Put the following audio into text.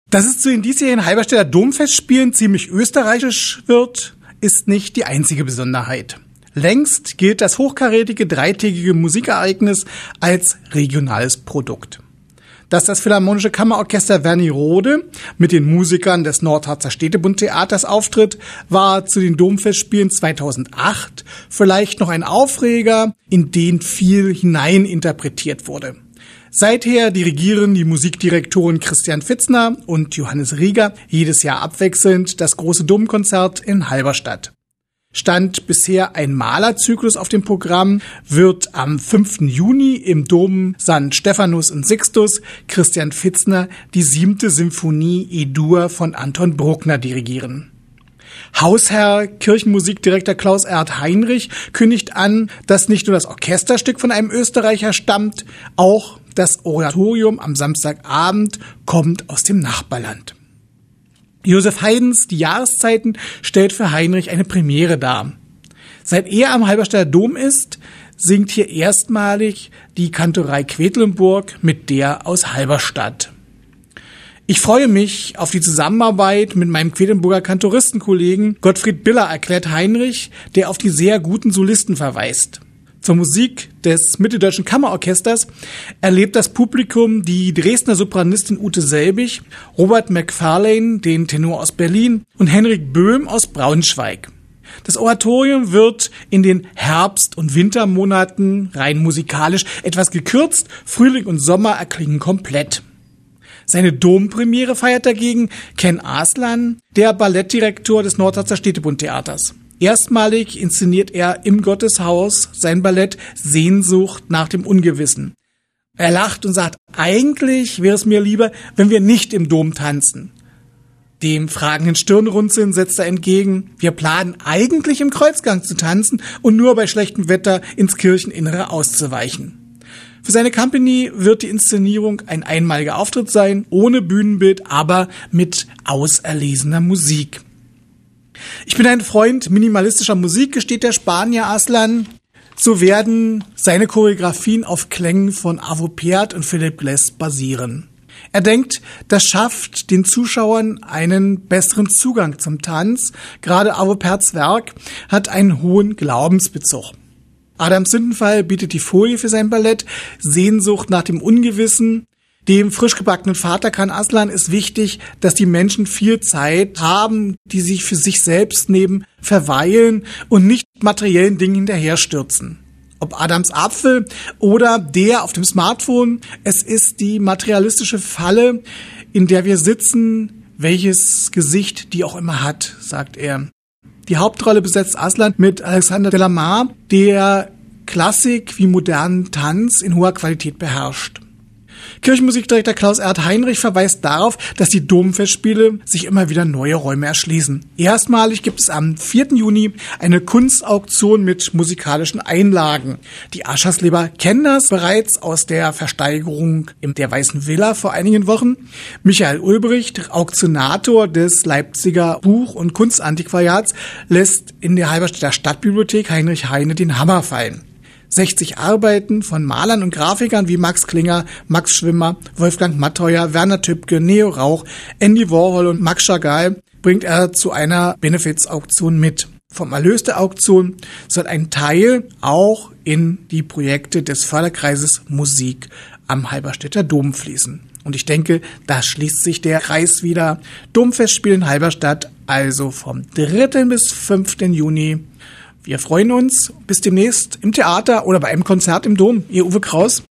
Dass es zu den diesjährigen Halberstädter Domfestspielen ziemlich österreichisch wird, ist nicht die einzige Besonderheit. Längst gilt das hochkarätige dreitägige Musikereignis als regionales Produkt. Dass das Philharmonische Kammerorchester Wernigerode mit den Musikern des Nordharzer Städtebundtheaters auftritt, war zu den Domfestspielen 2008 vielleicht noch ein Aufreger, in den viel hineininterpretiert wurde. Seither dirigieren die Musikdirektoren Christian Pfitzner und Johannes Rieger jedes Jahr abwechselnd das große Domkonzert in Halberstadt. Stand bisher ein Malerzyklus auf dem Programm, wird am 5. Juni im Dom St. Stephanus und Sixtus Christian Pfitzner die 7. Symphonie E-Dur von Anton Bruckner dirigieren. Hausherr, Kirchenmusikdirektor Klaus Erd Heinrich kündigt an, dass nicht nur das Orchesterstück von einem Österreicher stammt, auch das Oratorium am Samstagabend kommt aus dem Nachbarland. Josef Haydns Die Jahreszeiten stellt für Heinrich eine Premiere dar. Seit er am Halberstädter Dom ist, singt hier erstmalig die Kantorei Quedlinburg mit der aus Halberstadt. Ich freue mich auf die Zusammenarbeit mit meinem Quedlinburger Kantoristenkollegen Gottfried Biller, erklärt Heinrich, der auf die sehr guten Solisten verweist. Zur Musik des Mitteldeutschen Kammerorchesters erlebt das Publikum die Dresdner Sopranistin Ute Selbig, Robert Macfarlane, den Tenor aus Berlin und Henrik Böhm aus Braunschweig. Das Oratorium wird in den Herbst- und Wintermonaten rein musikalisch etwas gekürzt, Frühling und Sommer erklingen komplett. Seine Dompremiere feiert dagegen Ken Aslan, der Ballettdirektor des Nordharzer Städtebundtheaters. Erstmalig inszeniert er im Gotteshaus sein Ballett Sehnsucht nach dem Ungewissen. Er lacht und sagt, eigentlich wäre es mir lieber, wenn wir nicht im Dom tanzen. Dem fragenden Stirnrunzeln setzt er entgegen, wir planen eigentlich im Kreuzgang zu tanzen und nur bei schlechtem Wetter ins Kircheninnere auszuweichen. Für seine Company wird die Inszenierung ein einmaliger Auftritt sein, ohne Bühnenbild, aber mit auserlesener Musik. Ich bin ein Freund minimalistischer Musik, gesteht der Spanier Aslan. So werden seine Choreografien auf Klängen von Arvo Pärt und Philipp Glass basieren. Er denkt, das schafft den Zuschauern einen besseren Zugang zum Tanz. Gerade Arvo Pärts Werk hat einen hohen Glaubensbezug. Adam Sündenfall bietet die Folie für sein Ballett Sehnsucht nach dem Ungewissen. Dem frisch gebackenen Vater Ken Aslan ist wichtig, dass die Menschen viel Zeit haben, die sich für sich selbst nehmen, verweilen und nicht materiellen Dingen hinterherstürzen. Ob Adams Apfel oder der auf dem Smartphone, es ist die materialistische Falle, in der wir sitzen, welches Gesicht die auch immer hat, sagt er. Die Hauptrolle besetzt Aslan mit Alexander Delamare, der Klassik wie modernen Tanz in hoher Qualität beherrscht. Kirchenmusikdirektor Klaus Erd Heinrich verweist darauf, dass die Domfestspiele sich immer wieder neue Räume erschließen. Erstmalig gibt es am 4. Juni eine Kunstauktion mit musikalischen Einlagen. Die Aschersleber kennen das bereits aus der Versteigerung in der Weißen Villa vor einigen Wochen. Michael Ulbricht, Auktionator des Leipziger Buch- und Kunstantiquariats, lässt in der Halberstädter Stadtbibliothek Heinrich Heine den Hammer fallen. 60 Arbeiten von Malern und Grafikern wie Max Klinger, Max Schwimmer, Wolfgang Matteuer, Werner Tübke, Neo Rauch, Andy Warhol und Max Chagall bringt er zu einer Benefiz-Auktion mit. Vom Erlös der Auktion soll ein Teil auch in die Projekte des Förderkreises Musik am Halberstädter Dom fließen. Und ich denke, da schließt sich der Kreis wieder. Domfestspiel in Halberstadt, also vom 3. bis 5. Juni. Wir freuen uns. Bis demnächst im Theater oder bei einem Konzert im Dom. Ihr Uwe Kraus.